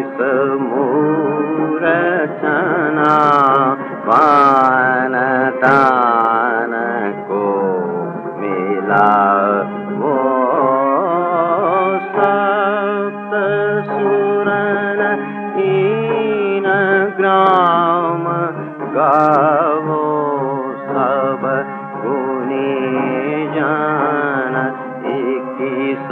मूरचना पान तान को मिला वो सप्त सुरन इन ग्राम गावो सब गुणी जान 21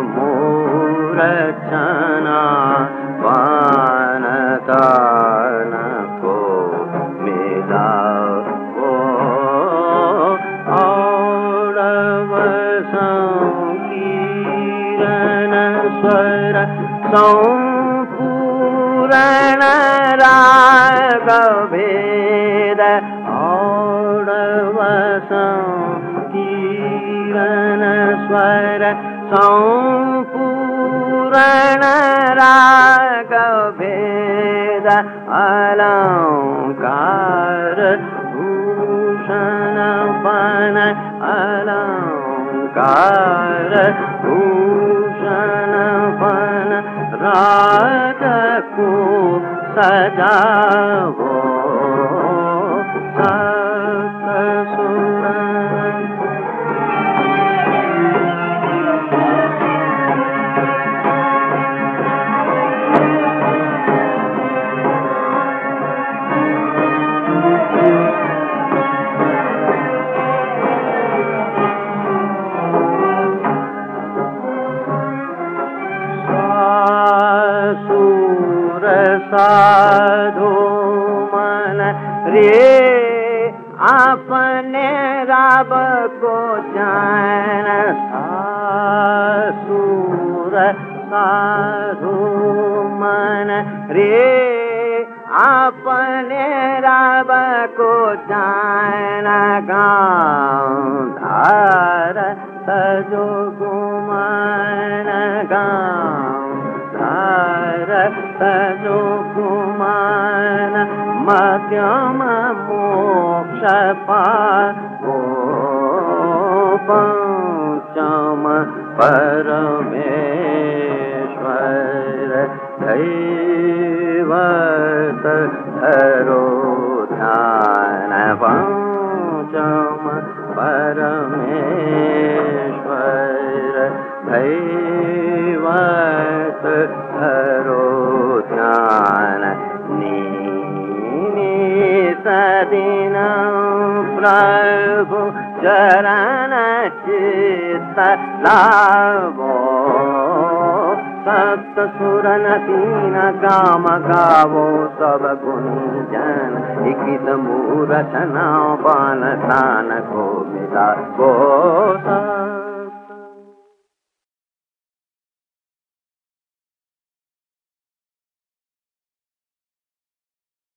मूरचना पान तान को मिला वो औरव संकीर्तन स्वर संपूर्ण राग भेद औरव संकीर्तन स्वर संपूर्ण राग भेद अलंकार भूषण बन अलंकार भूषण बन राग को सजावो सप्त सुरन। साधु मन रे अपने रब को जान सासुर साधु मन रे अपने रब को जान गांधार तजो गुमान गांधार तजो गुमान मध्यम मोक्ष पावो पंचम परमेश्वर दैवत धरो ध्यान पंचम परमेश्वर दैवत धरो ध्यान सदिन प्रभु चरण चित्त लावो सप्त सुरन तीन गाम गावो सब गुणी जन 21 मूरचना पान तान को मिला वो